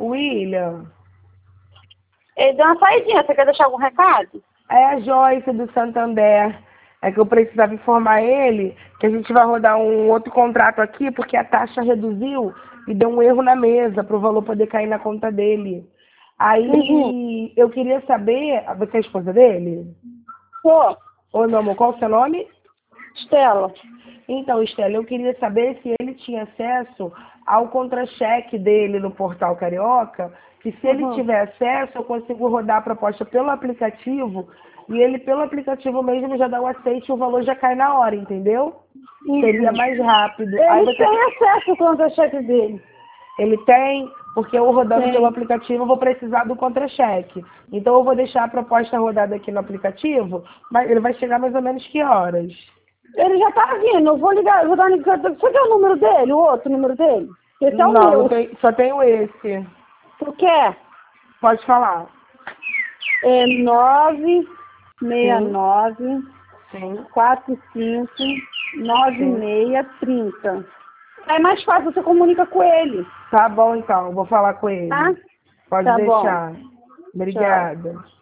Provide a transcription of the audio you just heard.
William, Ele deu uma saidinha, você quer deixar algum recado? é a Joyce do Santander. É que eu precisava informar ele que a gente vai rodar um outro contrato aqui porque a taxa reduziu e deu um erro na mesa para o valor poder cair na conta dele. Aí eu queria saber, você é a esposa dele? Pô, Oi, meu amor, qual o seu nome? Estela. Então, Estela, eu queria saber se ele tinha acesso ao contra-cheque dele no Portal Carioca, que se ele tiver acesso, eu consigo rodar a proposta pelo aplicativo, e ele, pelo aplicativo mesmo, já dá o aceite e o valor já cai na hora, entendeu? Seria mais rápido. Aí Ele você... tem acesso ao contra-cheque dele. Ele tem, porque eu rodando Tem. pelo aplicativo, eu vou precisar do contra-cheque. Então, eu vou deixar a proposta rodada aqui no aplicativo, mas ele vai chegar mais ou menos que horas? Ele já tá vindo, eu vou ligar, eu vou dar uma ligação. Você quer o número dele, o outro número dele? Esse é o Não, meu. só tenho esse. Tu quer? Pode falar. É 969 Sim. 45 9630. É mais fácil, você comunica com ele. Tá bom, então. Vou falar com ele. Tá? Pode Tá bom. deixar. Obrigada.